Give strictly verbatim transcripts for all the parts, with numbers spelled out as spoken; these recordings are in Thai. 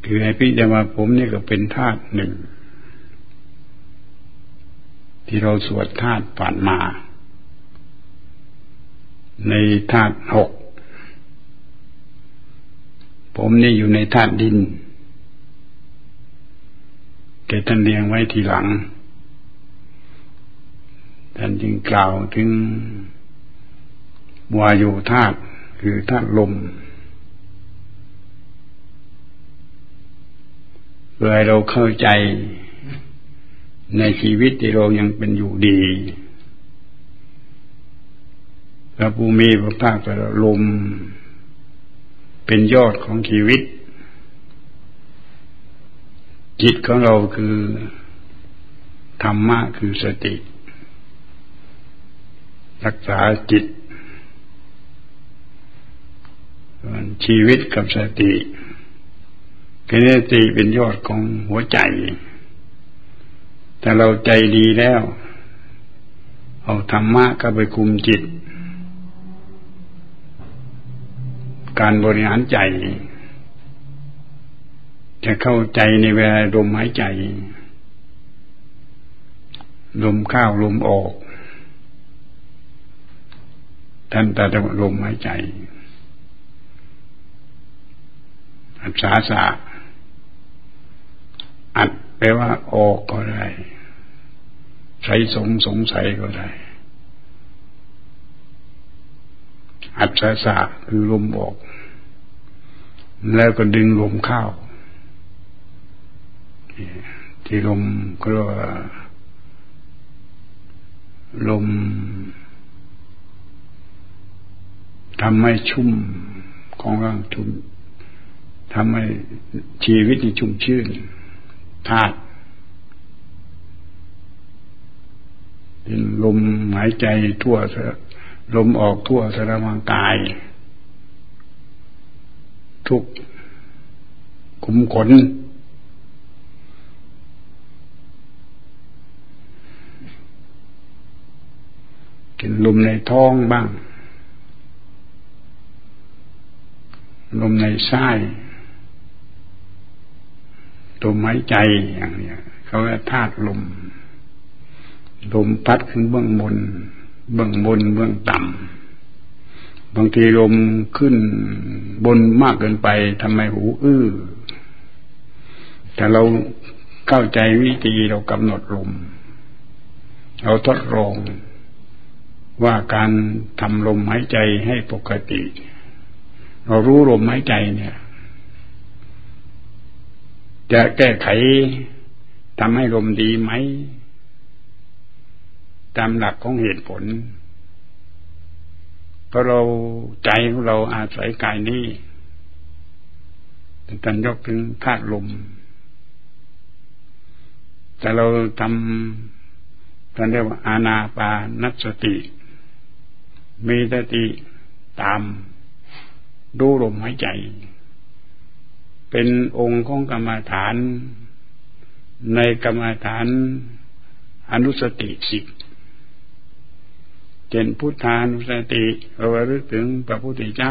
คือให้พิจารณาผมนี่ก็เป็นธาตุหนึ่งที่เราสวดธาตุผ่านมาในธาตุหกผมนี่อยู่ในธาตุดินแต่ท่านเรียงไว้ทีหลังท่านจึงกล่าวถึงวายุธาตุคือธาตุลมเพื่อให้เราเข้าใจในชีวิตที่เรายังเป็นอยู่ดีพระผู้มีพระภาคแต่ลมเป็นยอดของชีวิตจิตของเราคือธรรมะคือสติรักษาจิตชีวิตกับสติคือสติเป็นยอดของหัวใจถ้าเราใจดีแล้วเอาธรรมะเข้าไปคุมจิตการบริหารใจจะเข้าใจในเวลาลมหายใจลมเข้าลมออกท่านแต่ลมหายใจอัศสาสะอัดแปลว่าออกก็ได้ใส่สงสงสัยก็ได้อัศสาสะคือลมออกแล้วก็ดึงลมเข้าที่ลมก็เรียกว่าลมทำให้ชุ่มของร่างชุ่มทำให้ชีวิตนี่ชุ่มชื่นธาตุเป็นลมหายใจทั่วลมออกทั่วสารพางกายทุกขุมขนเป็นลมในท้องบ้างลมในไส้ลมหายใจอย่างนี้เขาเรียกธาตุลมลมพัดขึ้นเบื้องบนเบื้องบนเบื้องต่ำบางทีลมขึ้นบนมากเกินไปทำให้หูอื้อแต่เราเข้าใจวิธีเรากำหนดลมเราทดลองว่าการทำลมหายใจให้ปกติเรารู้ลมหายใจเนี่ยจะแก้ไขทำให้ลมดีไหมตามหลักของเหตุผลเพราะเราใจของเราอาศัยกายนี้ท่านยกถึงธาตุลมแต่เราทำท่านเรียกว่าอานาปานสติมีสติตามดูลมหายใจเป็นองค์ของกรรมฐานในกรรมฐานอนุสติสิบเช่นพุทธานุสติเราระลึกถึงพระพุทธเจ้า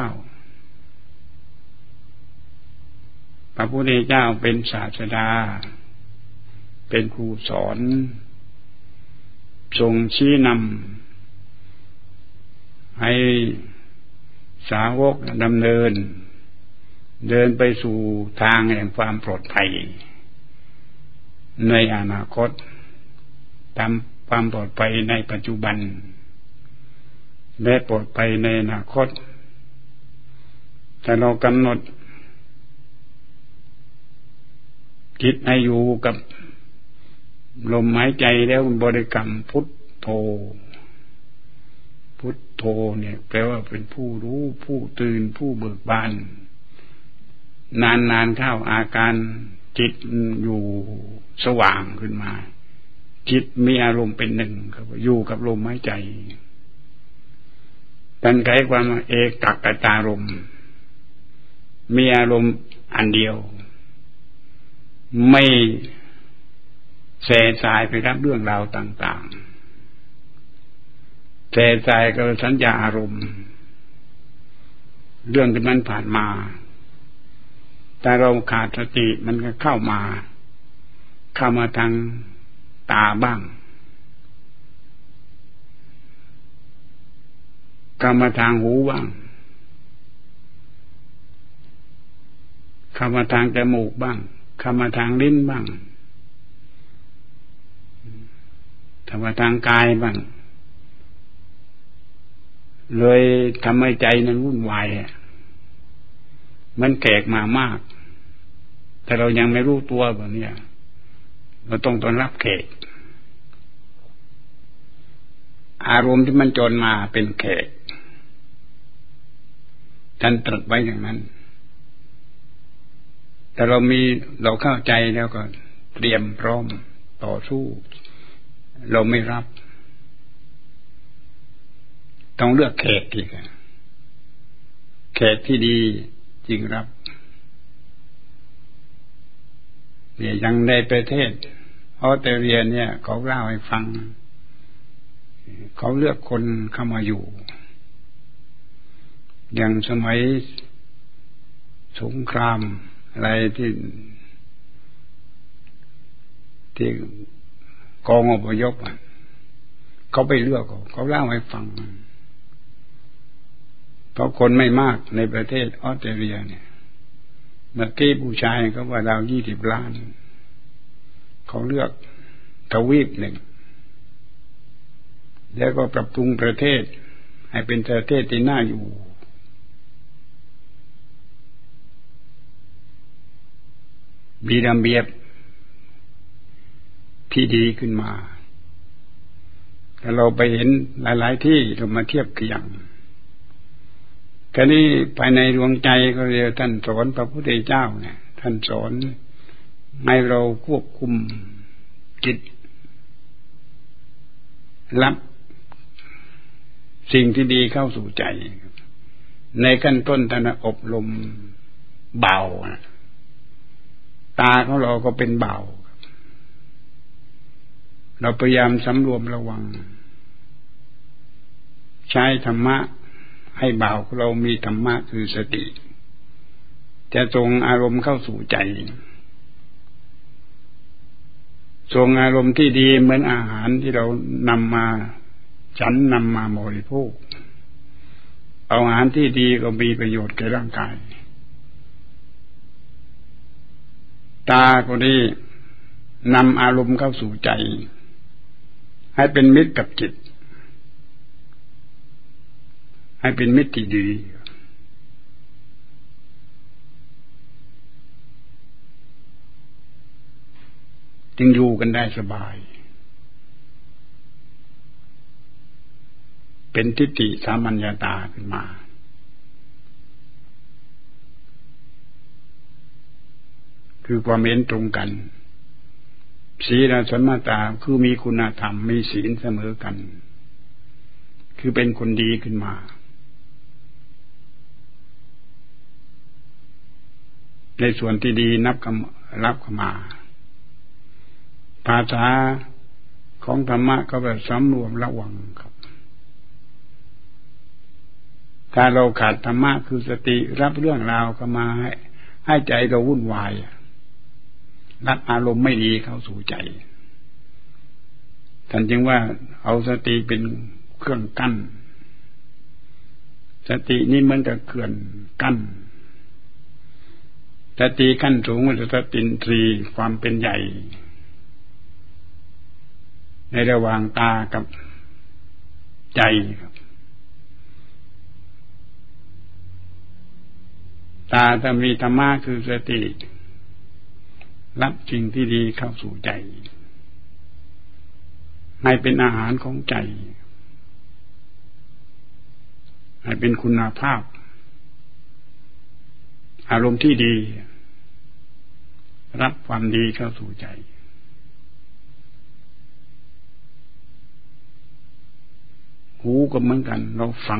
พระพุทธเจ้าเป็นศาสดาเป็นครูสอนทรงชี้นำให้สาวกดำเนินเดินไปสู่ทางแห่งความปลอดภัยในอนาคตทำความปลอดภัยในปัจจุบันและปลอดภัยในอนาคตถ้าเรากำหนดจิตให้อยู่กับลมหายใจแล้วบริกรรมพุทโธพุทโธเนี่ยแปลว่าเป็นผู้รู้ผู้ตื่นผู้เบิกบานนานๆเข้าอาการจิตอยู่สว่างขึ้นมาจิตมีอารมณ์เป็นหนึ่งครับอยู่กับลมหายใจท่านไขความว่าเอกัคตารมณ์มีอารมณ์อันเดียวไม่แส่สายไปรับเรื่องราวต่างๆแส่สายก็สัญญาอารมณ์เรื่องที่มันผ่านมาแต่เราขาดสติมันก็เข้ามาเข้ามาทางตาบ้างเข้ามาทางหูบ้างเข้ามาทางจมูกบ้างเข้ามาทางลิ้นบ้างเข้ามาทางกายบ้างเลยทำให้ใจนั้นวุ่นวายมันแขกมามากแต่เรายังไม่รู้ตัวแบบนี้เราต้องต้อนรับแขกอารมณ์ที่มันจรมาเป็นแขกท่านตรัสไว้อย่างนั้นแต่เรามีเราเข้าใจแล้วก็เตรียมพร้อมต่อสู้เราไม่รับต้องเลือกแขกอีกแขกที่ดีจริงรับเนี่ยยังในประเทศออสเตรเลียเนี่ยเขาเล่าให้ฟังเขาเลือกคนเข้ามาอยู่อย่างสมัยสงครามอะไรที่ที่กองอพยพเขาไปเลือกเขาเล่าให้ฟังเพราะคนไม่มากในประเทศออสเตรเลียเนี่ยเมื่อกี้ผู้ชายก็ว่าดาวยี่สิบล้านเขาเลือกทวีปหนึ่งแล้วก็ปรับปรุงประเทศให้เป็นประเทศที่น่าอยู่มีระเบียบที่ดีขึ้นมาแต่เราไปเห็นหลายๆที่เรามาเทียบเคียงคราวนี้ภายในดวงใจก็เรียกท่านสอนพระพุทธเจ้าเนี่ยท่านสอนให้เราควบคุมจิตรับสิ่งที่ดีเข้าสู่ใจในขั้นต้นท่านอบรมเบาตาของเราก็เป็นเบาเราพยายามสำรวมระวังใช้ธรรมะให้เบาเรามีธรรมะคือสติจะทรงอารมณ์เข้าสู่ใจทรงอารมณ์ที่ดีเหมือนอาหารที่เรานำมาฉันนำมาบริโภคเอาอาหารที่ดีก็มีประโยชน์แก่ร่างกายตาก็ดีนำอารมณ์เข้าสู่ใจให้เป็นมิตรกับจิตให้เป็นมิตรที่ดีจึงอยู่กันได้สบายเป็นทิฏฐิสามัญญาตาขึ้นมาคือความเห็นตรงกันศีลสัมมาตาคือมีคุณธรรมมีศีลเสมอกันคือเป็นคนดีขึ้นมาในส่วนที่ดีนับรับเข้ามาภาษาของธรรมะก็แบบสำรวมระวังครับถ้าเราขาดธรรมะคือสติรับเรื่องราวเข้ามาให้ให้ใจเราวุ่นวายรับอารมณ์ไม่ดีเข้าสู่ใจท่านจึงว่าเอาสติเป็นเครื่องกั้นสตินี่เหมือนกับเขื่อนกั้นสติขั้นสูงคือสตินทรีย์ความเป็นใหญ่ในระหว่างตากับใจครับตาถ้ามีธรรมะคือสติรับสิ่งที่ดีเข้าสู่ใจให้เป็นอาหารของใจให้เป็นคุณภาพอารมณ์ที่ดีรับความดีเข้าสู่ใจหูก็เหมือนกันเราฟัง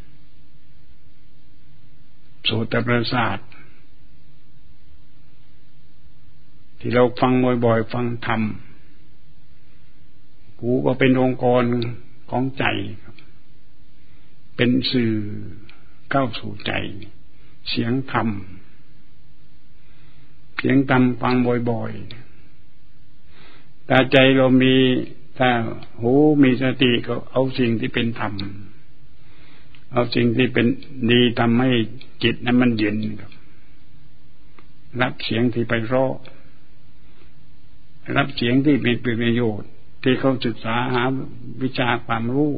โสตประสาทที่เราฟังบ่อยๆฟังธรรมหูก็เป็นองค์กรของใจครับเป็นสื่อเข้าสู่ใจเสียงธรรมสียงต่ำฟังบ่อยๆถ้าใจเรามีถ้าหูมีสติก็เอาสิ่งที่เป็นธรรมเอาสิ่งที่เป็นดีทำให้จิตนั้นมันเย็นรับเสียงที่ไพเราะรับเสียงที่เป็นประโยชน์ที่เขาศึกษาหาวิชาความรู้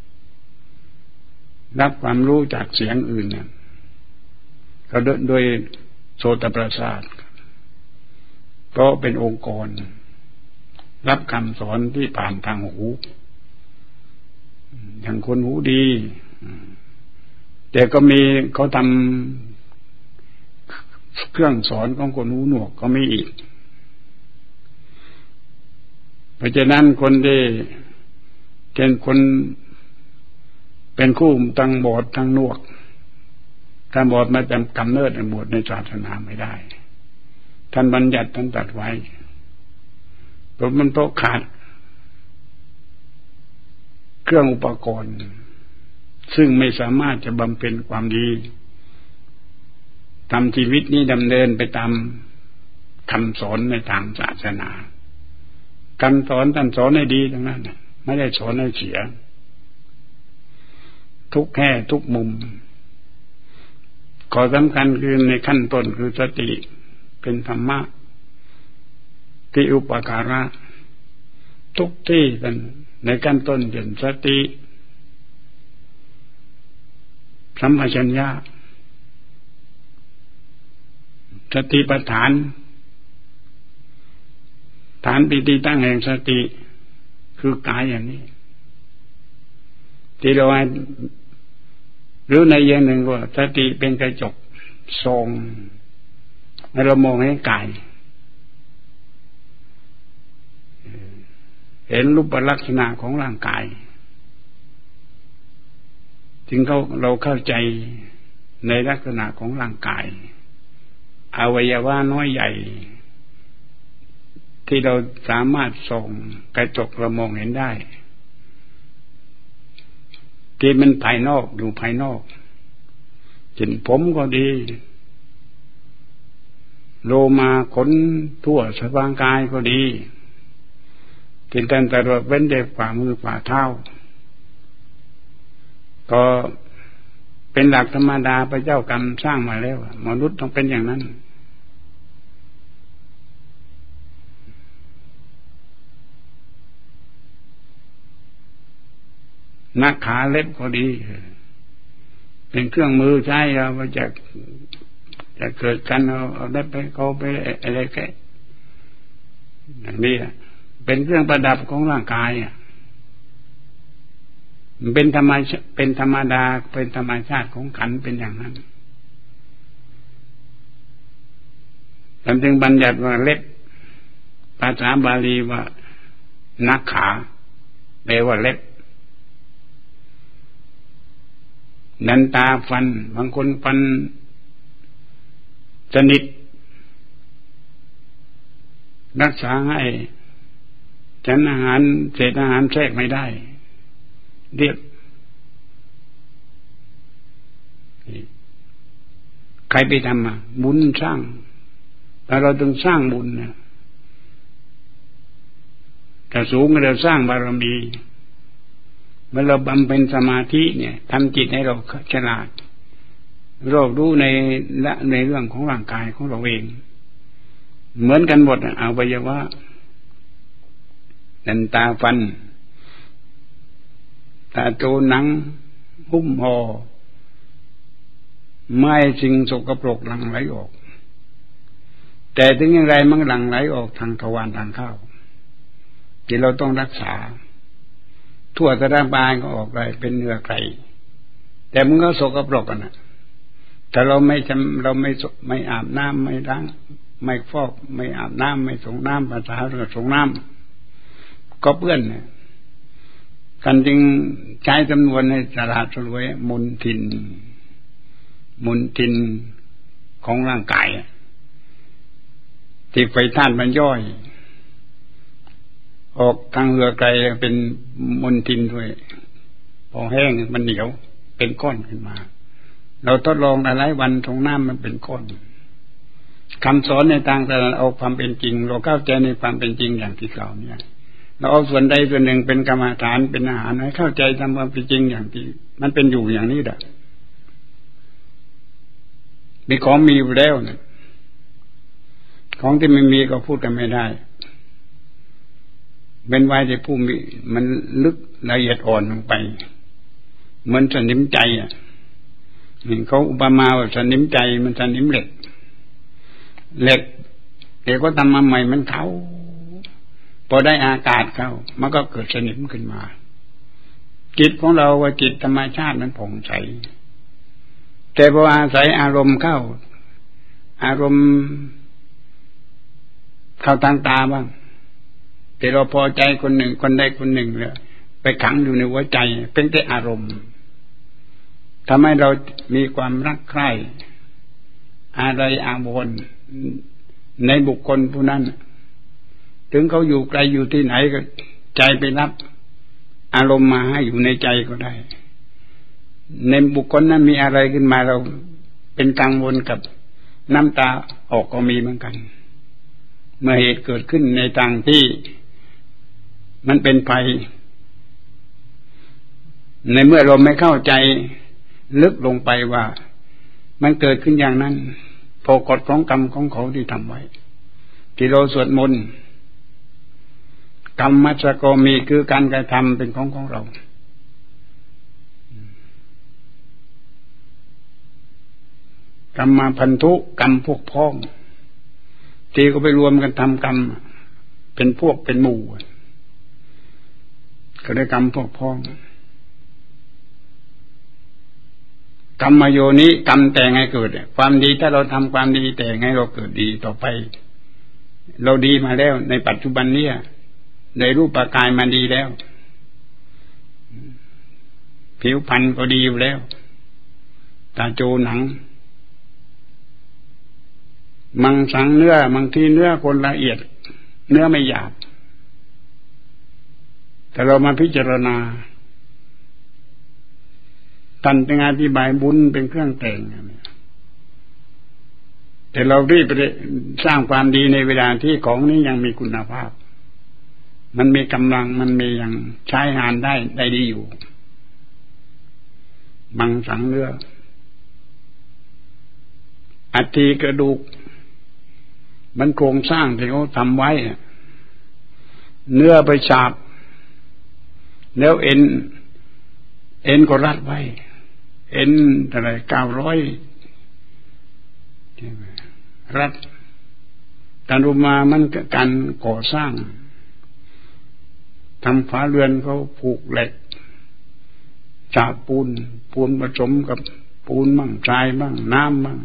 รับความรู้จากเสียงอื่นเนี่ยก็โดยโสตประสาทก็เป็นองค์กรรับคำสอนที่ผ่านทางหูอย่างคนหูดีแต่ก็มีเขาทำเครื่องสอนของคนหูหนวกก็มีอีกเพราะฉะนั้นคนที่เช่นคนเป็นคู่ทั้งบอดทั้งหนวกถ้าบอดมาจำกำเนิดในบวชในศาสนาไม่ได้ท่านบัญญัติท่านตัดไว้เพราะมันโตขาดเครื่องอุปกรณ์ซึ่งไม่สามารถจะบำเพ็ญความดีทำชีวิตนี้ดำเนินไปตามคำสอนในทางศาสนาคำสอนท่านสอนให้ดีทั้งนั้นไม่ได้สอนให้เสียทุกแง่ทุกมุมข้อสำคัญคือในขั้นต้นคือสติเป็นธรรมะที่อุปการะทุกที่กันในขั้นต้นเด่นสติสัมปชัญญะสติปัฏฐานฐานปิติตั้งแห่งสติคือกายอย่างนี้ที่เราหรือในอย่างหนึ่งว่าสติเป็นกระจกส่องให้เรามองให้กายเห็นรูปลักษณะของร่างกายจึงเขาเราเข้าใจในลักษณะของร่างกายอวัยวะน้อยใหญ่ที่เราสามารถส่องกระจกเรามองเห็นได้ที่มันภายนอกอยู่ภายนอกเช่นผมก็ดีโลมาขนทั่วสะพางกายก็ดีเช่นแต่เราเว้นแต่ฝ่ามือฝ่าเท้าก็เป็นหลักธรรมดาพระเจ้ากรรมสร้างมาแล้วมนุษย์ต้องเป็นอย่างนั้นนักขาเล็บก็ดีเป็นเครื่องมือใช้เราจะจะเกิดกันเอาเอาได้ไปเขาไปอะไรแค่อย่างนี้เป็นเครื่องประดับของร่างกายอ่ะเป็นธรรมชาติเป็นธรรมดาเป็นธรรมชาติของขันธ์เป็นอย่างนั้นท่านจึงบัญญัติว่าเล็บภาษาบาลีว่านักขาแปลว่าเล็บนันตาฟันบางคนฟันสนิทรักษาให้ฉันอาหารเศษอาหารแทรกไม่ได้เรียบใครไปทำอ่ะบุญสร้างแต่เราต้องสร้างบุญเนี่ยแต่สูงเราสร้างบารมีเมื่อเราบำเพ็ญสมาธิเนี่ยทำจิตให้เราฉลาดรอบรู้ในละในเรื่องของร่างกายของเราเองเหมือนกันหมดอวัยวะดันตาฟันตาโจหนังหุ้มห่อไม่สิ่งสกปรกหลั่งไหลออกแต่ถึงอย่างไรมันหลั่งไหลออกทางทวารทางเข้าที่เราต้องรักษาทั่วสารบายก็ออกไปเป็นเนื้อไก่แต่มันก็สกปรกกันนะแต่เราไม่จำเราไม่ไม่อาบน้ำไม่ล้างไม่ฟอกไม่อาบน้ำไม่ส่งน้ำภาษาเราส่งน้ำก็เปื้อนเนี่ยกันจึงใช้จำนวนให้ฉลาดฉลวยมนทินมนทินของร่างกายที่ไฟธาตุมันย่อยออกทางเรือไกลเป็นมลทินด้วยพอแห้งมันเหนียวเป็นก้อนขึ้นมาเราทดลองหลายวันตรงน้ำมันเป็นก้อนคำสอนในทางศาสนาเอาความเป็นจริงเราเข้าใจในความเป็นจริงอย่างที่กล่าวเนี่ยเราเอาส่วนใดส่วนหนึ่งเป็นกรรมฐานเป็นอาหารให้เข้าใจทำความเป็นจริงอย่างที่มันเป็นอยู่อย่างนี้แหละมีของมีอยู่แล้วเนี่ยของที่ไม่มีก็พูดกันไม่ได้เป็นไว้ที่ผู้มีมันลึกละเอียดอ่อนลงไปเหมือนสนิมใจอ่ะเขาอุปมาว่าสนิมใจมันสนิมเหล็กเหล็กเด็กก็ทำมาใหม่มันเขาพอได้อากาศเข้ามันก็เกิดสนิมขึ้นมาจิตของเราว่าจิตธรรมชาติมันผ่องใสแต่พออาศัยอารมณ์เข้าอารมณ์เข้าทางตาบ้างแต่เราพอใจคนหนึ่งคนใดคนหนึ่งแล้วไปขังอยู่ในหัวใจเป็นแต่อารมณ์ทำให้เรามีความรักใคร่อะไรอาวรณ์ในบุคคลผู้นั้นถึงเขาอยู่ไกลอยู่ที่ไหนก็ใจไปรับอารมณ์มาให้อยู่ในใจก็ได้ในบุคคลนั้นมีอะไรขึ้นมาเราเป็นกังวลกับน้ำตาออกก็มีเหมือนกันเมื่อเหตุเกิดขึ้นในทางที่มันเป็นภัยในเมื่อเราไม่เข้าใจลึกลงไปว่ามันเกิดขึ้นอย่างนั้นพอกฎของกรรมของเขาที่ทำไว้ที่เราสวดมนต์กรรมมัชฌิมีคือการกระทำเป็นของของเรากรรมมาพันธุกรรมพวกพ้องที่ก็ไปรวมกันทำกรรมเป็นพวกเป็นหมู่ก็ได้กรรมพวกพ้องกรรมโยนิกรรมแต่งให้เกิดความดีถ้าเราทำความดีแต่งให้เราเกิดดีต่อไปเราดีมาแล้วในปัจจุบันนี้ในรูปกายมาดีแล้วผิวพรรณก็ดีอยู่แล้วตาโจหนังมังสังเนื้อบางทีเนื้อคนละเอียดเนื้อไม่หยาบแต่เรามาพิจารณาท่านเป็นอธิบายบุญเป็นเครื่องแต่งแต่เรารีบไปสร้างความดีในเวลาที่ของนี้ยังมีคุณภาพมันมีกำลังมันมียังใช้งานได้ได้ดีอยู่มังสังเนื้ออัฐิกระดูกมันโครงสร้างที่เขาทำไว้เนื้อไปฉาบแล้วเอ็นเอ็นก็รัดไว้เอ็นอะไรเก้าร้อยรัดการรุมามันการก่อสร้างทำฝาเรือนเขาผูกเหล็กฉาบปูนปูนผสมกับปูนบ้างทรายบ้างน้ำบ้าง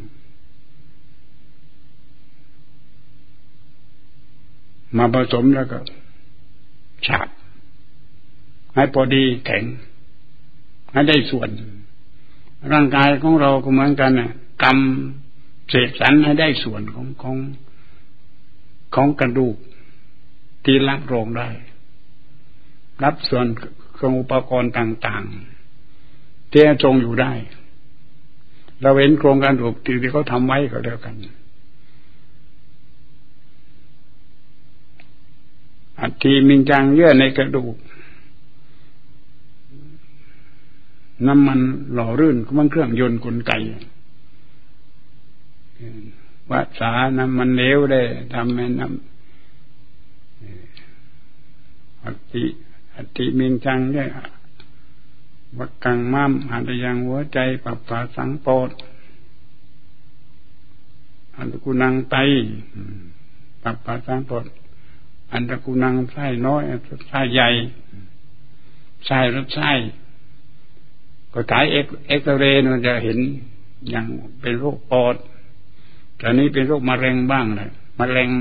มาผสมแล้วก็ฉาบให้พอดีแข็งให้ได้ส่วนร่างกายของเราก็เหมือนกันน่ะกรรมเศษสันให้ได้ส่วนของของของกระดูกที่รับรองได้รับส่วนของอุปกรณ์ต่างๆที่ทรงอยู่ได้เราเห็นโครงกระดูกที่เขาทำไว้ก็แล้วกันอัฐิมิงจังเยื่อในกระดูกน้ำมันหล่อรื่นมันเครื่องยนต์กลไกวัฏสาน้ำมันเหลวได้ทำให้น้ำอัฐิอัฐิมิงจังเนี่ยวักกังม้ามหัตยังหัวใจปัปปะสังโปดอันตะกุนังไตปัปปะสังโปดอันตะกุนังไส้น้อยไส้ใหญ่ไส้รสไส้ก็ถ่ายเอ็กเอ็กซเรย์มันจะเห็นอย่างเป็นโรคปอดตอนนี้เป็นโรคมะเร็งบ้างเลยมะเร็ง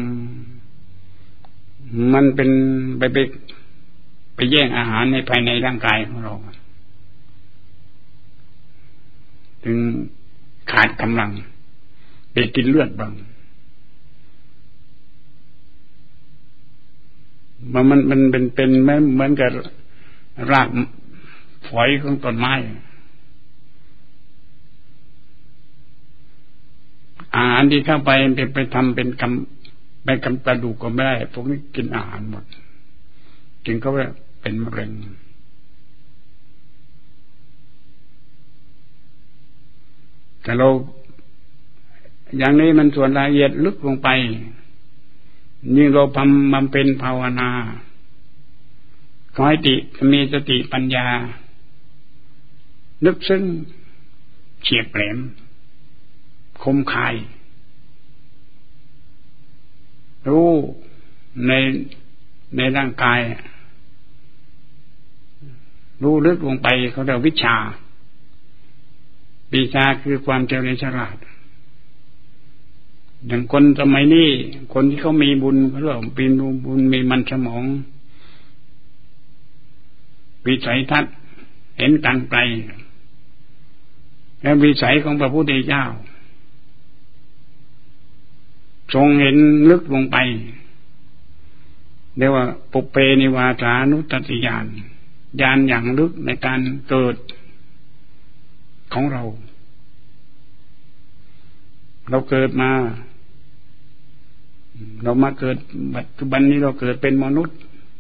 มันเป็นไปไปไปแย่งอาหารในภายในร่างกายของเราถึงขาดกำลังไปกินเลือดบ้างมันมันมันเป็นเป็นเหมือนกับรากฝอยของต้นไม้อาหารที่เข้าไปไปไปทำเป็นกำไปกำกระดูกก็ไม่ได้พวกนี้กินอาหารหมดกินก็เป็นมะเร็งแต่เราอย่างนี้มันส่วนละเอียดลึกลงไปยิ่งเราทำมันเป็นภาวนาขอให้ติมีสติปัญญาลึกซึ้งเฉียบแหลมคมคายรู้ในในร่างกายรู้ลึกลงไปเขาเรียกวิชาวิชาคือความเฉลียวฉลาดอย่างคนสมัยนี้คนที่เขามีบุญเขาเรียกเป็นบุญมีมันสมองวิสัยทัศน์เห็นการไกลและวิสัยของพระพุทธเจ้าทรงเห็นลึกลงไปเรียกว่าปุเพนิวาสานุสติญาณญาณอย่างลึกในการเกิดของเราเราเกิดมาเรามาเกิดปัจจุบันนี้เราเกิดเป็นมนุษย์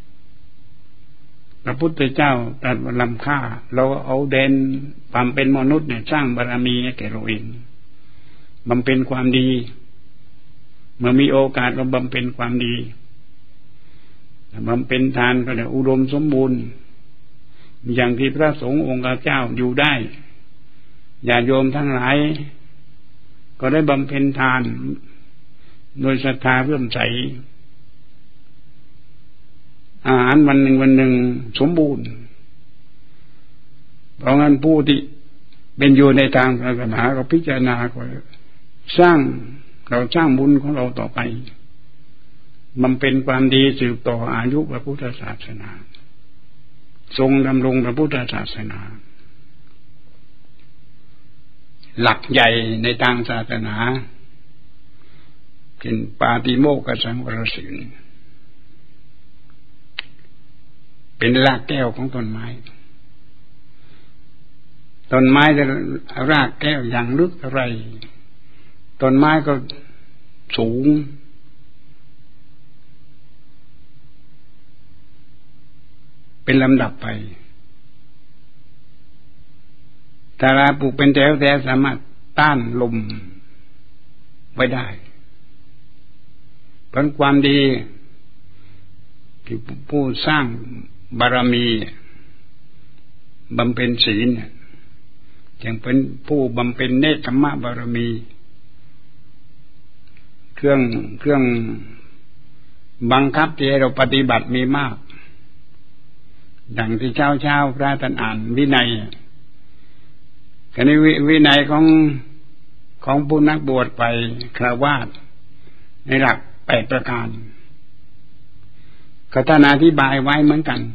พระพุทธเจ้าตรัสว่าล้ำค่าเราเอาเด่นความเป็นมนุษย์เนี่ยสร้างบารมีให้แก่เราเองบำเพ็ญความดีเมื่อมีโอกาสเราบำเพ็ญความดีบำเพ็ญทานก็ได้อุดมสมบูรณ์อย่างที่พระสงฆ์องค์เจ้าอยู่ได้ญาติโยมทั้งหลายก็ได้บำเพ็ญทานโดยศรัทธาเลื่อมใสอาหารวันหนึ่งวันหนึ่งสมบูรณ์เพราะงั้นผู้ที่เป็นอยู่ในทางศาสนาก็พิจารณาก็สร้างเราสร้างบุญของเราต่อไปมันเป็นความดีสืบต่ออายุพระพุทธศาสนาทรงดำรงพระพุทธศาสนาหลักใหญ่ในทางศาสนาเป็นปาติโมกขสังวรศีลเป็นรากแก้วของต้นไม้ต้นไม้จะรากแก้วอย่างลึกอะไรต้นไม้ก็สูงเป็นลำดับไปถ้าเราปลูกเป็นแถวแถวสามารถต้านลมไว้ได้ผลความดีที่ผู้สร้างบารมีบำเพ็ญศีลอย่างเป็นผู้บำเพ็ญเนกขัมมะบารมีเครื่องเครื่องบังคับที่ให้เราปฏิบัติมีมากดังที่เช้าเช้าพระท่านอ่านวินัยคณิวินัยของของผู้นักบวชไปฆราวาสในหลักแปดประการก็ท่านอธิบายไว้เหมือนกัน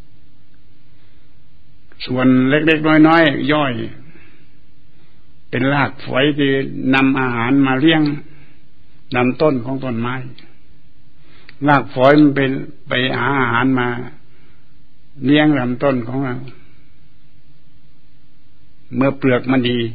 ส่วนเล็กๆน้อยๆย่อยเป็นรากฝอยที่นำอาหารมาเลี้ยงลำต้นของต้นไม้รากฝอยมันเป็นไปหาอาหารมาเลี้ยงลำต้นของเราเมื่อเปลือกมันดี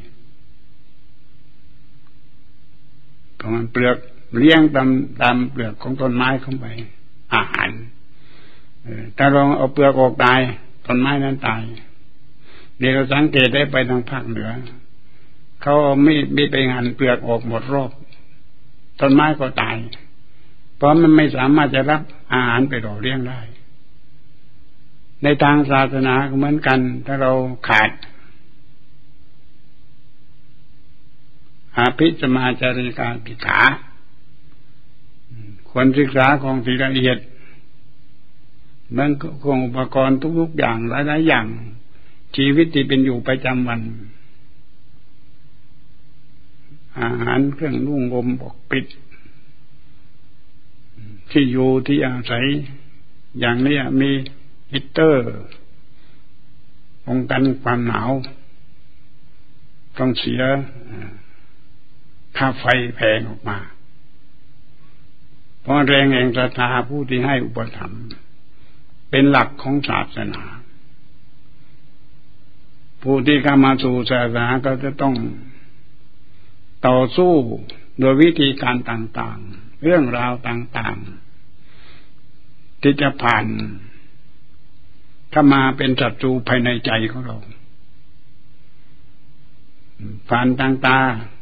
ก็มันเปลือกเลี้ยงตามตามเปลือกของต้นไม้เข้าไปอาหารถ้าเราเอาเปลือกออกตายต้นไม้นั้นตายเดี๋ยวเราสังเกตได้ไปทางภาคเหนือเขาไม่ไม่ไปหั่นเปลือกออกหมดรอบต้นไม้ก็ตายเพราะมันไม่สามารถจะรับอาหารไปหล่อเลี้ยงได้ในทางศาสนาก็เหมือนกันถ้าเราขาดอาภิสมาจาริกาปิขาควรศึกษาของที่ละเอียดมันของอุปกรณ์ทุกๆอย่างหลายๆอย่างชีวิตที่เป็นอยู่ประจำวันอาหารเครื่องนุ่งห่มปกปิดที่อยู่ที่อาศัยอย่างนี้มีฮีตเตอร์ป้องกันความหนาวต้องเสียค่าไฟแพงออกมาเพราะแรงแห่งศรัทธาผู้ที่ให้อุปถัมภ์เป็นหลักของศาสนาผู้ที่เข้ามาสู่ศาสนาก็จะต้องต่อสู้โดยวิธีการต่างๆเรื่องราวต่างๆที่จะผ่านเข้ามาเป็นศัตรูภายในใจของเราผ่านทางตา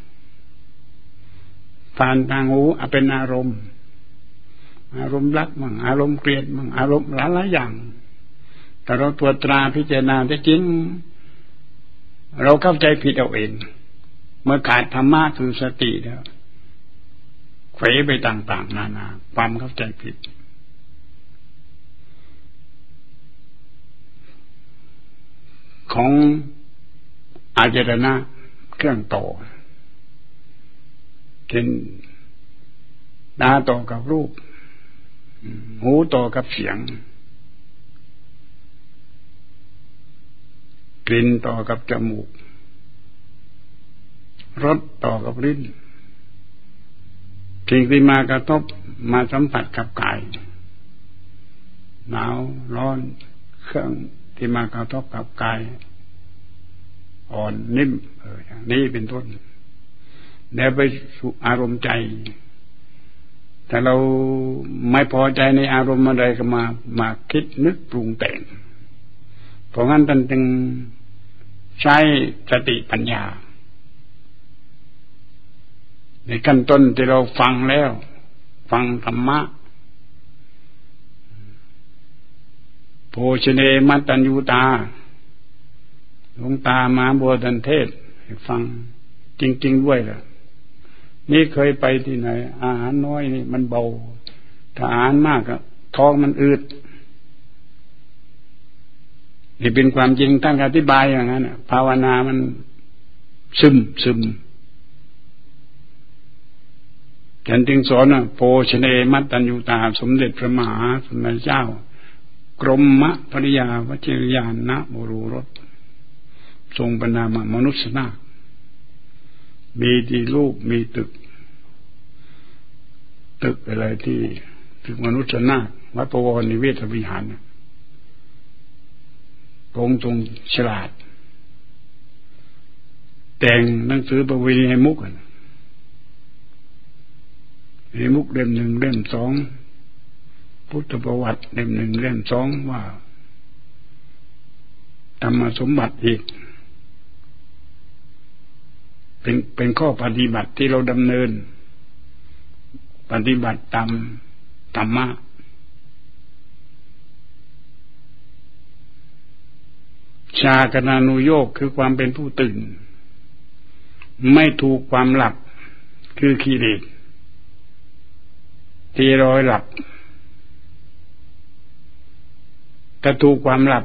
ผ่านทางหูเป็นอารมณ์อารมณ์รักมั่งอารมณ์เกลียดมั่งอารมณ์หลายๆอย่างแต่เราตรวจตราพิจารณาได้จริงเราเข้าใจผิดเอาเองเมื่อขาดธรรมะคือสติแล้วเขวไปต่างๆนานาความเข้าใจผิดของอายตนะเครื่องต่อเช่นตาต่อกับรูปหูต่อกับเสียงกลิ่นต่อกับจมูกรสต่อกับลิ้นสิ่งที่มากระทบมาสัมผัสกับกายหนาวร้อนเครื่องที่มากระทบกับกายอ่อนนิ่มเอออย่างนี้เป็นต้นแล้วไปสู่อารมณ์ใจแต่เราไม่พอใจในอารมณ์อะไรก็มามาคิดนึกปรุงแต่งเพราะงั้นท่านจึงใช้สติปัญญาในขั้นต้นที่เราฟังแล้วฟังธรรมะโภชเนมัตตัญญูตาหลวงตามาบัวดันเทศให้ฟังจริงๆด้วยล่ะนี่เคยไปที่ไหนอาหารน้อยนี่มันเบาถ้าอาหารมากก็ท้องมันอืดนี่เป็นความจริงท่านอธิบายอย่างนั้นภาวนามันซึมซึมฉันจึงสอนว่าโภชเนมัตตัญญูตาสมเด็จพระมหาสมณเจ้ากรมมะภริยาวชิรยานนะบุรุรสทรงบรรณามามนุษย์นาคมีที่รูปมีตึกตึกอะไรที่ตึกมนุษย์นาควัดปวรนิเวศวิหารพระองค์ทรงฉลาดแต่งหนังสือประเวณีให้มุกให้มุกเล่มหนึ่งเล่มสองพุทธประวัติเล่มหนึ่งเล่มสองว่าธรรมสมบัติอีกเป็นเป็นข้อปฏิบัติที่เราดำเนินปฏิบัติตามธรรมะชากนานุโยคคือความเป็นผู้ตื่นไม่ถูกความหลับคือกิเลสที่รอยหลับถ้าถูกความหลับ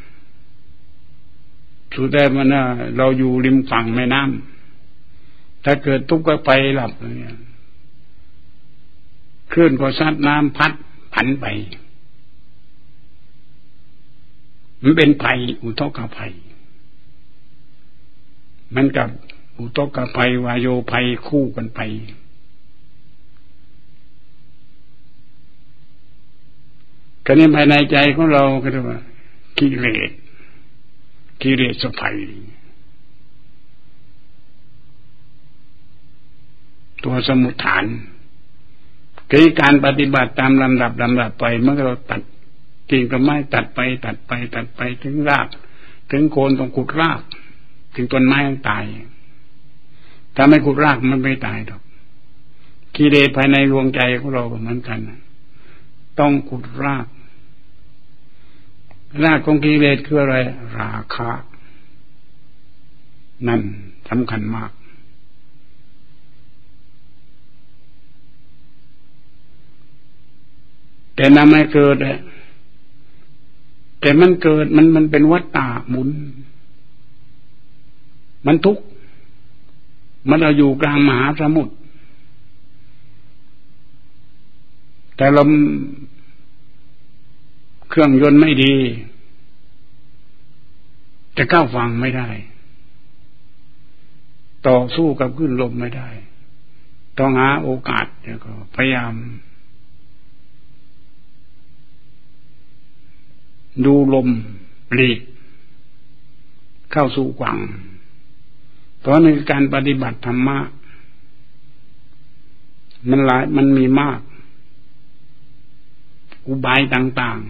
สุดท้ายมันเราอยู่ริมฝั่งแม่น้ำถ้าเกิดทุกข์ก็ไปหลับเนี่ยคลื่นก็ซัดน้ำพัดผันไปมันเป็นภัยอุทกภัยมันกับอุทกภัยวายโยภัยคู่กันไปก็นี่ภายในใจของเราก็เรียกว่ากิเลสกิเลสภัยตัวสมุฏฐานคือการปฏิบัติตามลำดับลำดับไปเมื่อเราตัดกิ่งต้นไม้ตัดไปตัดไปตัดไปถึงรากถึงโคนต้องขุดรากถึงต้นไม้ตายถ้าไม่ขุดรากมันไม่ตายหรอกกิเลสภายในดวงใจของเราเหมือนกันต้องขุดรากรากของกิเลสคืออะไรราคะนั่นสำคัญมากแต่นำให้เกิดแต่มันเกิดมันมันเป็นวัฏฏะหมุนมันทุกข์มันเราอยู่กลางมหาสมุทรแต่เราเครื่องยนต์ไม่ดีจะเข้าฝั่งไม่ได้ต่อสู้กับคลื่นลมไม่ได้ต้องหาโอกาสแล้วก็พยายามดูลมหลีกเข้าสู่ฝั่งเพราะในการปฏิบัติธรรมะมันหลายมันมีมากอุบายต่าง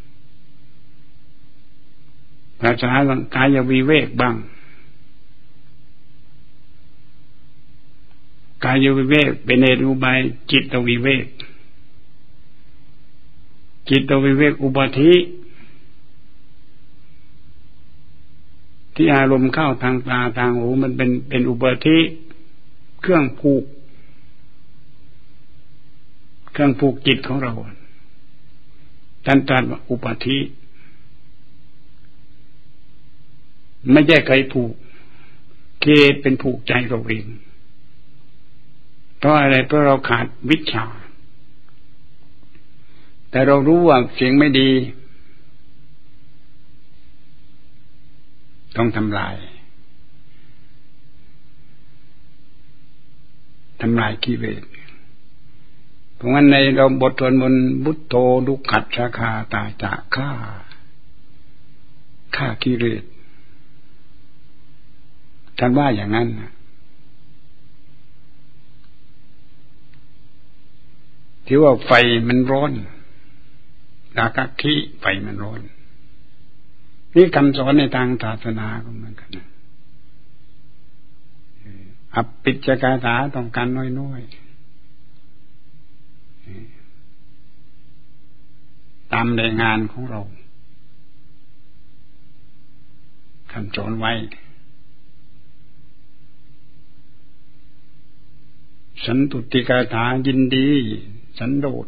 ๆภาษากายวิเวกบ้างกายวิเวกเป็นเหตุอุบายจิตวิเวกจิตวิเวกอุปาทิที่อารมณ์เข้าทางตาทางหูมันเป็นเป็นอุปาทิเครื่องผูกเครื่องผูกจิตของเราท่านตรัสว่าอุปาทิไม่ใช่ใครผูกเคเป็นผูกใจเราเองเพราะอะไรเพราะเราขาดวิชาแต่เรารู้ว่าเสียงไม่ดีต้องทำลายทำลายกิเลสเพราะงั้นในเราบทสวดมนต์พุทโธดุขัสสะคาตาจะฆ่าฆ่ากิเลสท่านว่าอย่างนั้นที่ว่าไฟมันร้อนราคะขีไฟมันร้อนนี่คำสอนในทางศาสนาก็เหมือนกันอภิจกาถาต้องการน้อยๆตามแรงงานของเราคำสอนไว้สันตุติกาถายินดีสันโดษ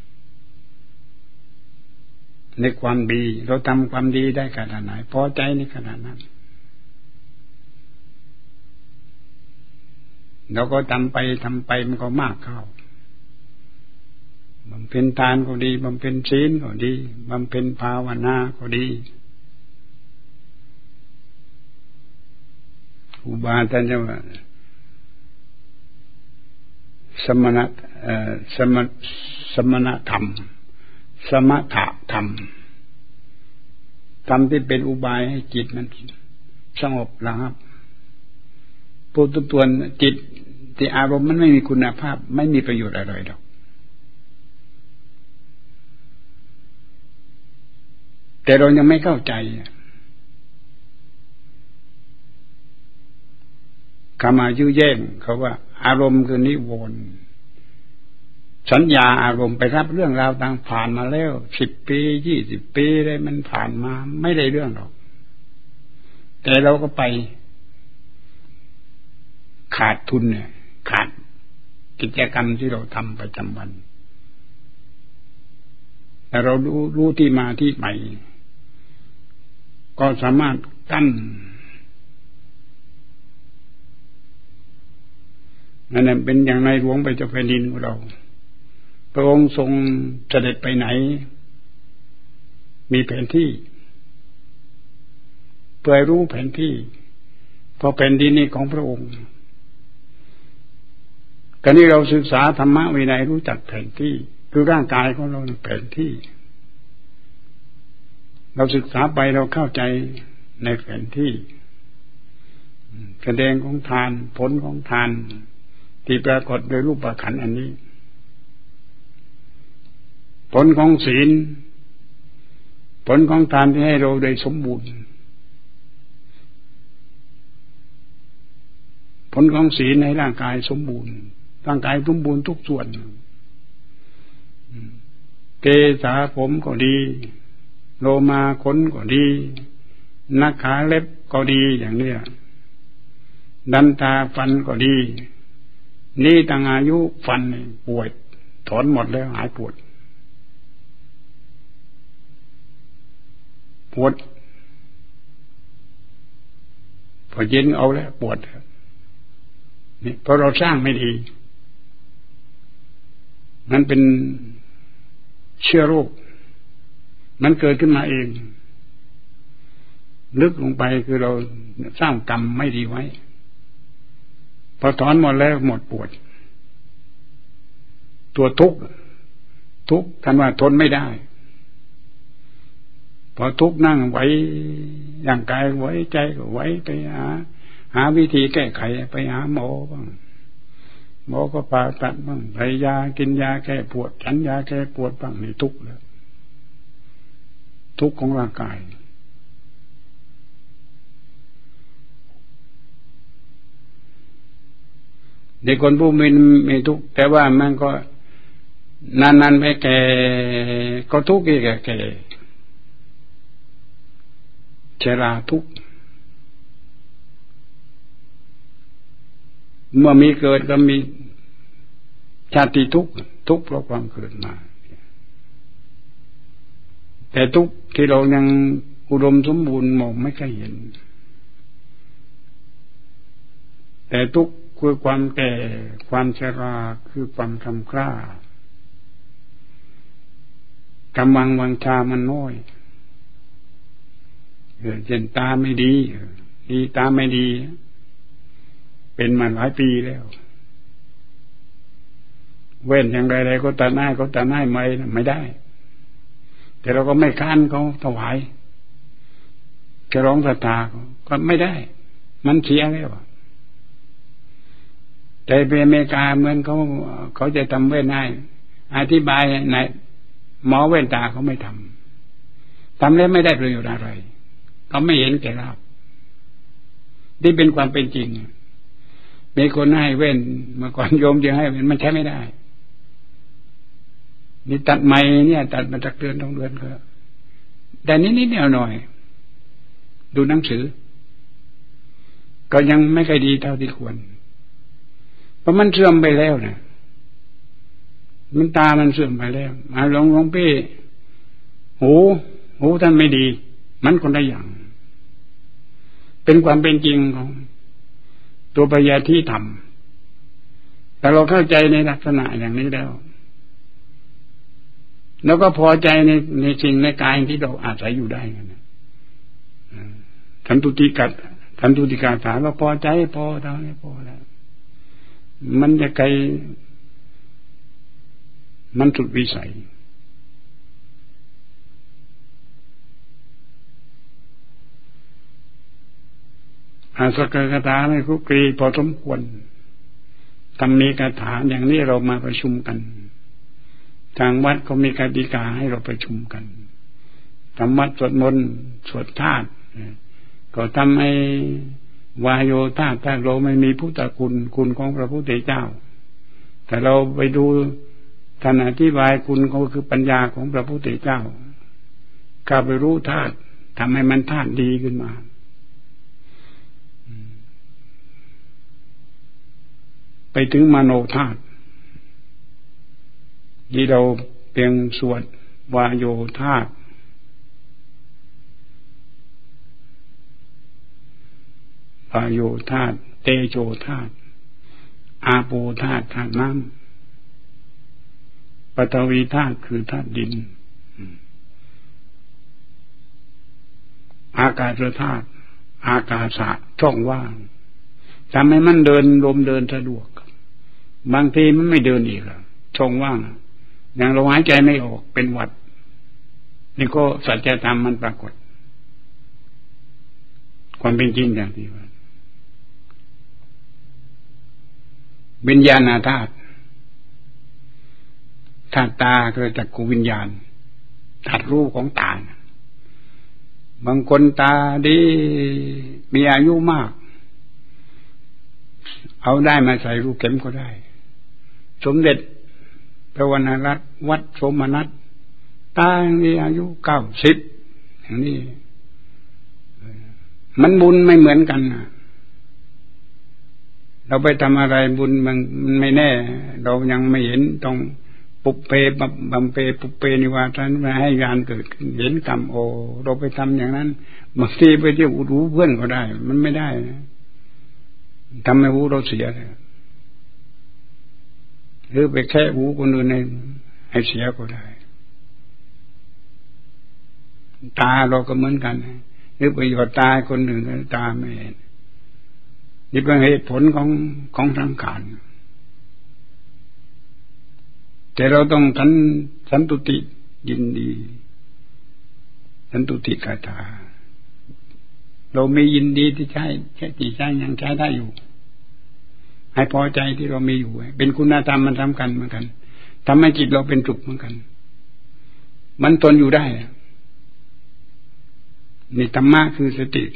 ในความดีเราทำความดีได้ขนาดไหนพอใจในขนาดนั้นเราก็ทำไปทำไปมันก็มากเข้าบำเพ็ญทานก็ดีบำเพ็ญศีลก็ดีบำเพ็ญภาวนาก็ดีอุบาท่านจะว่าสมณะสมสมณธรรมสมถะธรรมธรรมที่เป็นอุบายให้จิตมันสงบระงับปุถุชนจิตที่อารมณ์มันไม่มีคุณภาพไม่มีประโยชน์อะไรหรอกแต่เรายังไม่เข้าใจคำมายื้อแย่งเขาว่าอารมณ์คือนิวรณ์สัญญาอารมณ์ไปรับเรื่องราวต่างผ่านมาแล้วสิบปียี่สิบปีได้มันผ่านมาไม่ได้เรื่องหรอกแต่เราก็ไปขาดทุนเนี่ยขาดกิจกรรมที่เราทำประจำวันแต่เรารู้รู้ที่มาที่ไปก็สามารถกั้นนั่นแหละเป็นอย่างในหลวงไปเจ้าแผ่นดินของเราพระองค์ทรงเสด็จไปไหนมีแผนที่เพื่อรู้แผนที่เพราะแผ่นดินนี้ของพระองค์การที่เราศึกษาธรรมะวินัยรู้จักแผนที่คือร่างกายของเราแผนที่เราศึกษาไปเราเข้าใจในแผนที่แสดงของทานผลของทานที่ปรากฏโดยรูปขันธ์อันนี้ผลของศีลผลของทานที่ให้เราได้สมบูรณ์ผลของศีลให้ร่างกายสมบูรณ์ร่างกายสมบูรณ์ทุกส่วนเกษาผมก็ดีโลมาขนก็ดีนักขาเล็บก็ดีอย่างเนี้ยดันตาฟันก็ดีนี่ตั้งอายุฟันปวดถอนหมดแล้วหายปวดปวดพอเย็นเอาแล้วปวดนี่เพราะเราสร้างไม่ดีมันเป็นเชื้อโรคมันเกิดขึ้นมาเองลึกลงไปคือเราสร้างกรรมไม่ดีไว้พอถอนหมดแล้วหมดปวดตัวทุกข์ทุกข์ท่านว่าทนไม่ได้พอทุกข์นั่งไหวอย่างกายไหวใจก็ไหวไปหาหาวิธีแก้ไขไปหาหมอบ้างหมอก็ผ่าตัดบ้างใส่ยากินยาแก้ปวดฉันยาแก้ปวดบ้างนี่ทุกข์แล้วทุกข์ของร่างกายเด็กคนผู้มีมีทุกข์แต่ว่ามันก็นานๆไปแก่ก็ทุกข์อีกแก่ชราทุกข์เมื่อมีเกิดก็มีชาติทุกข์ทุกข์เพราะความเกิดมาแต่ทุกข์ที่เรายังอุดมสมบูรณ์มองไม่ค่อยเห็นแต่ทุกข์คือความแก่ความชราคือความคำคร่ากำลังวังชามันน้อยเออเจนตาไม่ดีดีตาไม่ดีเป็นมาหลายปีแล้วเว้นอย่างไรๆก็ตาหน้าก็ตาหน้าไม่ไม่ได้แต่เราก็ไม่ค้านเขาถวายจะร้องศรัทธาก็ไม่ได้มันเสียแล้วแต่ไปอเมริกาเหมือนเขาเขาจะทำเว้นให้อธิบายในหมอเว้นตาเขาไม่ทำทำแล้วไม่ได้ประโยชน์อะไรเขาไม่เห็นแก่ลาภที่เป็นความเป็นจริงมีคนให้เว้นเมื่อก่อนโยมจะให้เว้นมันใช้ไม่ได้นี่ตัดใหม่เนี่ยตัดมาจากเดือนต้องเดือนก็แต่นิดๆหน่อยๆดูหนังสือก็ยังไม่ค่อยดีเท่าที่ควรเพราะมันเสื่อมไปแล้วนะมันตามันเสื่อมไปแล้วมาหลวงหลวงพี่หูหูท่านไม่ดีมันคนละอย่างเป็นความเป็นจริงของตัวปัญญาที่ทำแต่เราเข้าใจในลักษณะอย่างนี้แล้วแล้วก็พอใจในในสิ่งในกายที่เราอาศัยอยู่ได้กันนะทันตุติกัดทันตุติกาถาเราพอใจพอเท่านี้พอแล้วมันจะไกลมันสุดวิสัยอาสกคาถาไม่คุกคีพอสมควรทำมีคาถาอย่างนี้เรามาประชุมกันทางวัดก็มีกติกาให้เราประชุมกันทำวัดสวดมนต์สวดธาตุก็ทำให้วายโยธาตุถ้าเราไม่มีพุทธคุณคุณของพระพุทธเจ้าแต่เราไปดูท่านอธิบายคุณก็คือปัญญาของพระพุทธเจ้าเข้าไปรู้ธาตุทำให้มันธาตุดีขึ้นมาไปถึงมโนธาตุที่เราเพียงสวดวายโยธาตุวายโยธาตุเตโชธาตุอาโปธาตุธาตุน้ำปฐวีธาตุคือธาตุดินอากาศธาตุอากาศะช่องว่างทำให้มันเดินลมเดินสะดวกบางทีมันไม่เดินอีกแล้วช่องว่างอย่างเราหายใจไม่ออกเป็นหวัดนี่ก็สัจธรรมมันปรากฏความเป็นจริงอย่างที่ว่าวิญญาณธาตุธาตุตาเกิดจากกุวิญญาณธาตุรูปของตาบางคนตาดีมีอายุมากเอาได้มาใส่รูปเข็มก็ได้สมเด็จพระวรรณรัตน์วัดสมนัสตามีอายุเก้าสิบอย่างนี้มันบุญไม่เหมือนกันนะเราไปทำอะไรบุญมันไม่แน่เรายังไม่เห็นต้องปุปเพบัมเพปุปเพนิวาสานมาให้ญาณเกิดขึ้นเห็นกรรมโอเราไปทำอย่างนั้นบางทีไปเที่ยวรู้เพื่อนก็ได้มันไม่ได้นะทำให้หูเราเสียเลยหรือไปแค่หูคนอื่นให้ให้เสียก็ได้ตาเราก็เหมือนกันหรือไปหยอดตาคนหนึ่งตาไม่เห็นนี่เป็นเหตุผลของของสังขารแต่เราต้องสันสันตุติยินดีสันตุติคาถาเราไม่ยินดีที่ใช้ใช้ที่ใช้ยังใช้ได้อยู่ให้พอใจที่เรามีอยู่เป็นคุณธรรมมันสำคัญเหมือนกันทำให้จิตเราเป็นสุขเหมือนกันมันทนอยู่ได้นี่ธรรมะคือสติ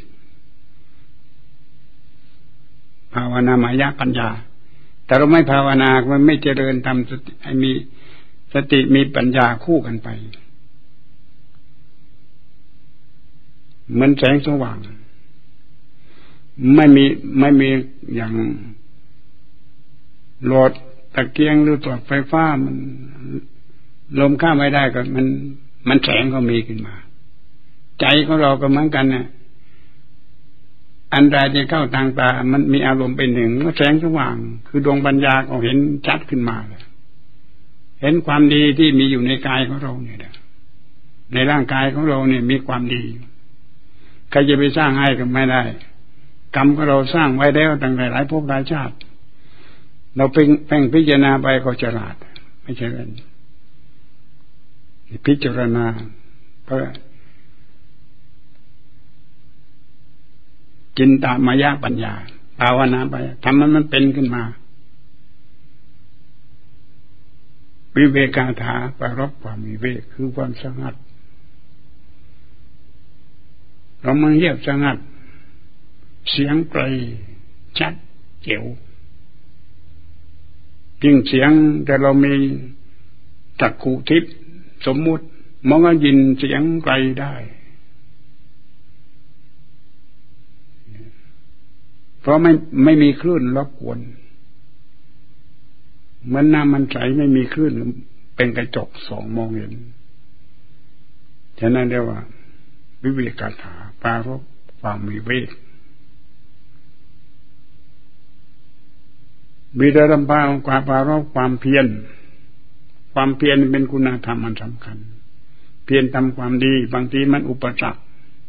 ภาวนามายะปัญญาแต่เราไม่ภาวนามันไม่เจริญทำสติให้มีสติมีปัญญาคู่กันไปเหมือนแสงสว่างไม่มีไม่มีอย่างหลอดตะเกียงหรือหลอดไฟฟ้ามันลมข้ามไม่ได้ก็มันมันแสงก็มีขึ้นมาใจของเราก็เหมือนกันนะอันใดที่เข้าทางตามันมีอารมณ์เป็นหนึ่งก็แสงสว่างคือดวงปัญญาก็เห็นชัดขึ้นมาเลยเห็นความดีที่มีอยู่ในกายของเราเนี่ยในร่างกายของเราเนี่ยมีความดีใครจะไปสร้างให้ก็ไม่ได้กรรมของเราสร้างไว้แล้วตั้งแต่หลายภพหลายชาติเราเพ่งเพ่งพิจารณาไปก็ฉลาดไม่ใช่เป็นพิจารณาเพราะจินตามายะปัญญาภาวนาไปทำมันมันเป็นขึ้นมาวิเวกาถาปรบความวิเวกคือความสงัดเรามันเงียบสงัดเสียงไกลชัดเจ๋วยิ่งเสียงแต่เรามีจักขุทิพย์สมมุติมองก็ยินเสียงไกลได้เพราะไม่ไม่มีคลื่นรบกวนเหมือนน้ำมันใสไม่มีคลื่นเป็นกระจกสองมองเห็นฉะนั้นเรียกว่าวิเวกถาปรารภความวิเวกบิดาดัมพาความปรารภความเพียรความเพียรเป็นคุณธรรมอันสำคัญเพียรทำความดีบางทีมันอุปสรรค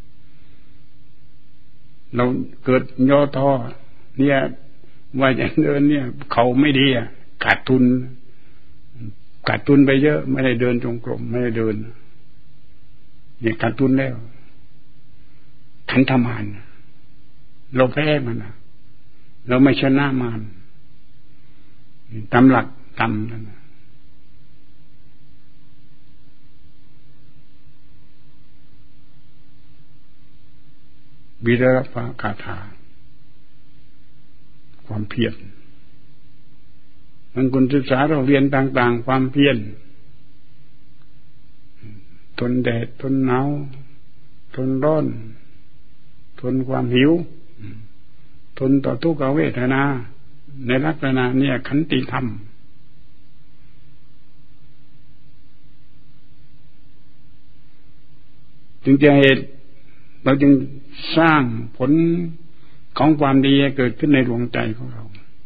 เราเกิดย่อท้อเนี่ยว่าจะเดินเนี่ยเขาไม่ดีอ่ะขาดทุนขาดทุนไปเยอะไม่ได้เดินจงกรมไม่ได้เดินเนี่ยขาดทุนแล้วขันธมารเราแพ้มันนะเราไม่ชนะมารตามหลักกรรมนั่นนะบิดาปาคาถาความเพียรบางคนศึกษาเราเรียนต่างๆความเพียรทนแดดทนหนาวทนร้อนทนความหิวทนต่อทุกขเวทนาในลักษณะเนี่ยขันติธรรมจึงจะเหตุเราจึงสร้างผลของความดีให้เกิดขึ้นในดวงใจของเรา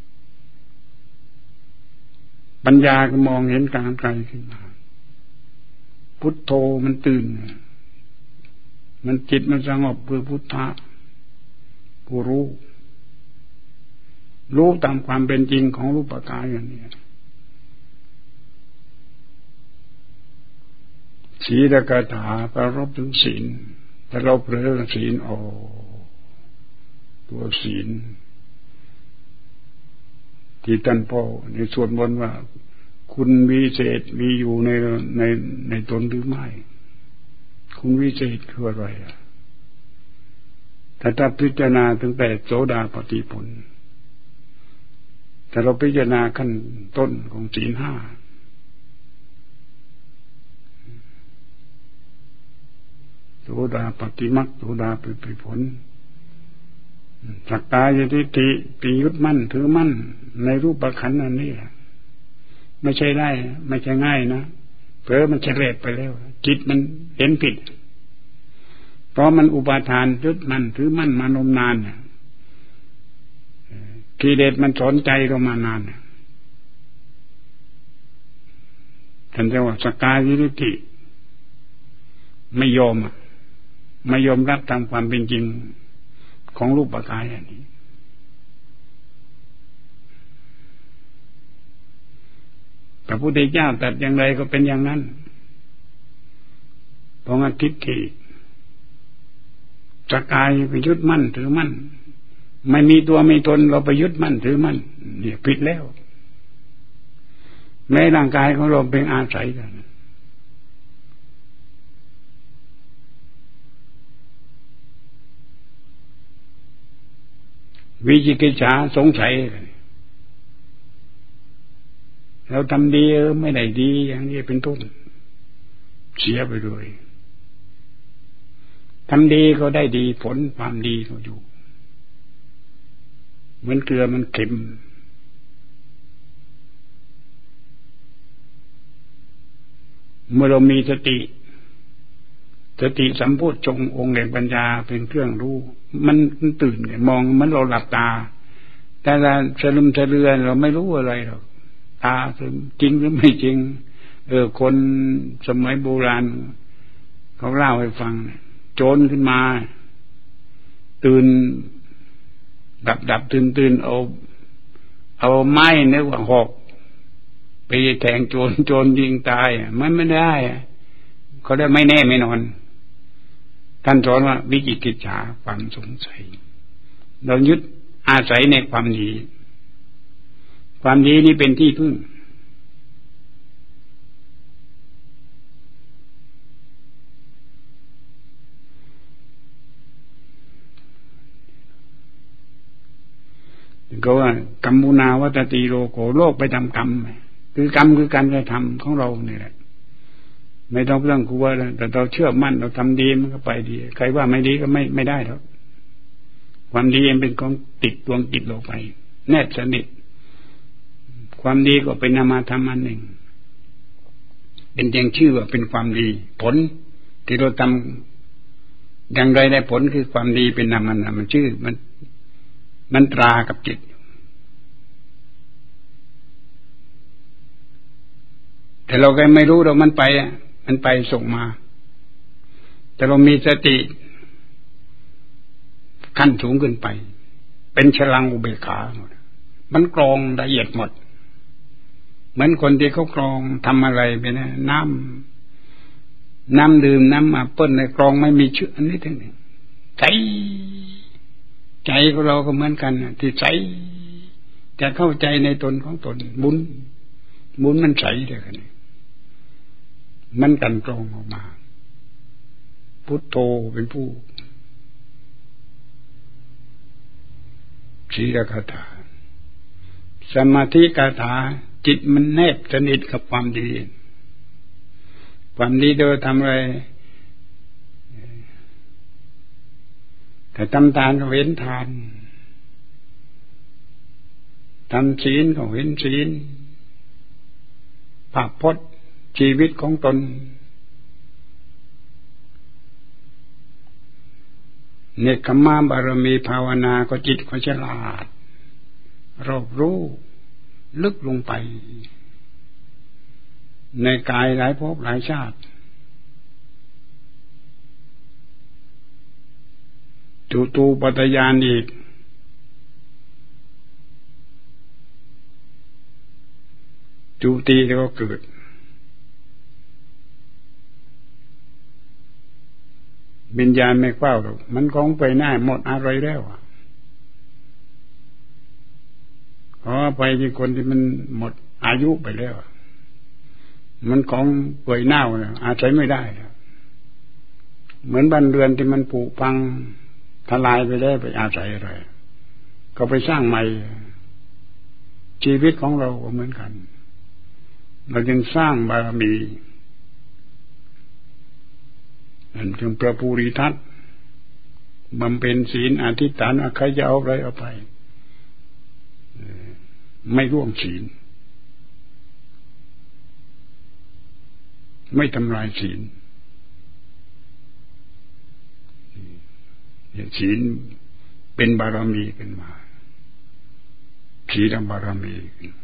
ปัญญาก็มองเห็นการไกลขึ้นมาพุทโธมันตื่นมันจิตมันสงบคือพุทธะผู้รู้รู้ตามความเป็นจริงของรูปกายอย่างนี้ศีลกถาประรบถึงศีลถ้าเราเผลอศีลโอ้ตัวศีลที่ท่านพ่อในส่วนบนว่าคุณวิเศษมีอยู่ในในในตนหรือไม่คุณวิเศษคืออะไรอ่ะถ้าถ้าพิจารณาตั้งแต่โสดาปัตติผลแต่เราพิจารณาขั้นต้นของศีลห้าโสดาปัตติมรรคโสดาปัตติผลสักกายทิฏฐิปียึดมั่นถือมั่นในรูปขันธ์อันนี้ไม่ใช่ได้ไม่ใช่ง่ายนะเผลอมันเฉลดไปแล้วจิตมันเห็นผิดเพราะมันอุปาทานยึดมั่นถือมั่นมานมนานกิเลสมันสนใจเรามานานท่านเรียกว่าสักกายทิฏฐิไม่ยอมไม่ยอมรับตามความเป็นจริงของรูปกายอันนี้พระพุทธเจ้าตรัสอย่างไรก็เป็นอย่างนั้นเพราะงั้นทิฏฐิสักกายไปยึดมั่นถือมั่นไม่มีตัวไม่ตนเราไปยึดมั่นถือมั่นเนี่ยผิดแล้วแม้ร่างกายของเราเป็นอาศัยกันวิจิกิจฉาสงสัยเราทำดีเออไม่ได้ดีอย่างนี้เป็นต้นเสียไปเลยทำดีก็ได้ดีผลความดีก็อยู่เหมือนเกลือมันเค็มเมื่อเรามีสติสติสัมโพชฌงค์องค์แห่งปัญญาเป็นเครื่องรู้มันตื่นมองมันเราหลับตาแต่ละสลึมสะเรือนเราไม่รู้อะไรหรอกตาจริงหรือไม่จริงเออคนสมัยโบราณเขาเล่าให้ฟังโจรขึ้นมาตื่นดับดับตื่นตื่นเอาเอาไม้นึกว่าหอกไปแทงโจรโจรยิงตายมันไม่ได้เขาได้ไม่แน่ไม่นอนท่านสอนว่าวิจิกิจฉาความสงสัยเรายึดอาศัยในความดีความดีนี้เป็นที่พึ่งก็ว่ากรรมุนาวัตติโลโกโลกไปทำกรรมคือกรรมคือการกระทำของเราเนี่ยแหละไม่ต้องเรื่องกลัวแต่เราเชื่อมั่นเราทำดีมันก็ไปดีใครว่าไม่ดีก็ไม่ไม่ได้หรอกความดีเองเป็นของติดดวงจิตเราไปแนบสนิทความดีก็เป็นนามธรรมอันหนึ่งเป็นเพียงชื่อว่าเป็นความดีผลที่เราทำอย่างไรได้ผลคือความดีเป็นนามธรรมมันชื่อมันมันตรากับจิตแต่เราก็ไม่รู้เรามันไปมันไปส่งมาแต่เรามีสติขั้นสูงขึ้นไปเป็นฉลังอุเบกขาหมดมันกรองละเอียดหมดเหมือนคนที่เขากรองทำอะไรไปนะน้ำน้ำดื่มน้ำมาเปิ้ลในกรองไม่มีเชื้ออันนี้ทั้งนั้นใจใจของเราก็เหมือนกันที่ใสจะเข้าใจในตนของตนบุญบุญมันใสเด้อกันมันกันกรองออกมาพุทโธเป็นผู้ศีลคาถาสมาธิคาถาจิตมันแนบสนิทกับความดีความดีโดยทำอะไรแต่ทำทานก็เว้นทานทำศีลก็เว้นศีลภาคพจน์ชีวิตของตนเนกขมะบารมีภาวนาก็จิตก็ฉลาดรอบรู้ลึกลงไปในกายหลายภพหลายชาติจุตูปปัฏฐานอีกจุติแล้วก็เกิดวิญญาณไม่เฝ้าหรอกมันคงไปหน้าหมดอะไรแล้วขอไปที่คนที่มันหมดอายุไปแล้วมันของเปื่อยเน่าเนี่ยอาศัยไม่ได้แล้วเหมือนบ้านเรือนที่มันผุพังทลายไปแล้วไปอาศัยอะไรก็ไปสร้างใหม่ชีวิตของเราก็เหมือนกันเราจึงสร้างบารมีนั่นคือพระภูริทัตบำเพ็ญศีลอธิษฐานใครจะเอาอะไรเอาไปไม่ร่วงศีลไม่ทำลายศีลศีลเป็นบารมีขึ้นมาศีลบารมีขึ้น